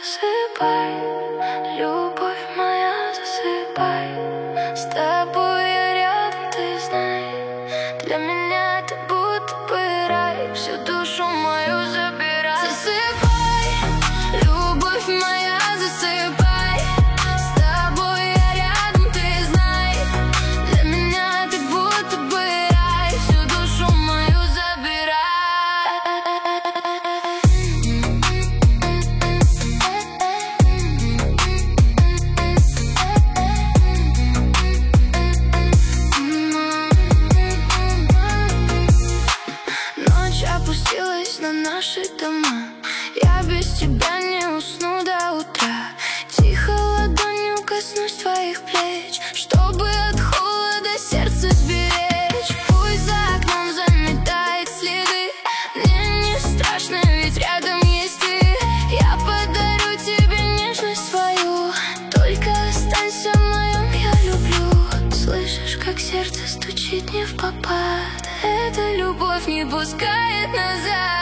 засыпай, любовь моя, засыпай. С тобой я рядом, ты знай. Для меня это будто бы рай, всю душу мою забирай. Засыпай, любовь моя, засыпай. С тобой я рядом, ты знай. Для меня ты будто бы рай, всю душу мою забирай. Ночь опустилась на наши дома. Я без тебя не усну до утра. Тихо ладонью коснусь твоих плеч, чтобы от холода сердце сберечь. Пусть за окном заметает следы, мне не страшно, ведь рядом есть ты. Я подарю тебе нежность свою, только останься в моем я люблю. Слышишь, как сердце стучит не впопад, эта любовь не пускает назад.